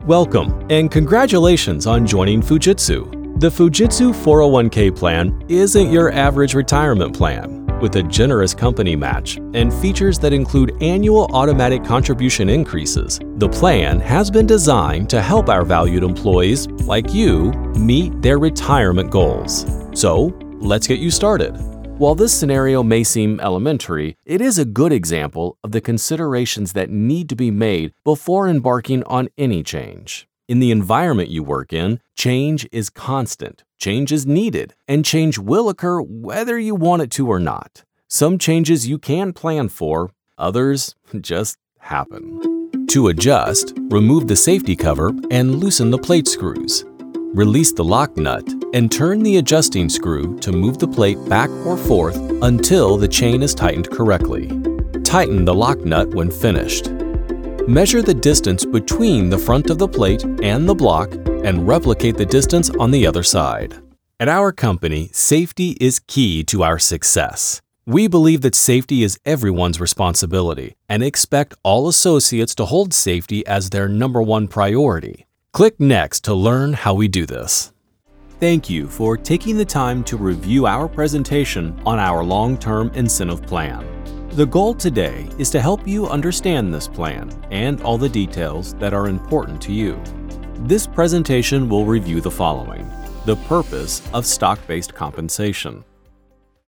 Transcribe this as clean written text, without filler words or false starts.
Welcome, and congratulations on joining Fujitsu. The Fujitsu 401k plan isn't your average retirement plan. With a generous company match and features that include annual automatic contribution increases, the plan has been designed to help our valued employees, like you, meet their retirement goals. So, let's get you started. While this scenario may seem elementary, it is a good example of the considerations that need to be made before embarking on any change. In the environment you work in, change is constant, change is needed, and change will occur whether you want it to or not. Some changes you can plan for, others just happen. To adjust, remove the safety cover and loosen the plate screws. Release the lock nut and turn the adjusting screw to move the plate back or forth until the chain is tightened correctly. Tighten the lock nut when finished. Measure the distance between the front of the plate and the block and replicate the distance on the other side. At our company, safety is key to our success. We believe that safety is everyone's responsibility and expect all associates to hold safety as their #1 priority. Click next to learn how we do this. Thank you for taking the time to review our presentation on our long-term incentive plan. The goal today is to help you understand this plan and all the details that are important to you. This presentation will review the following: the purpose of stock-based compensation,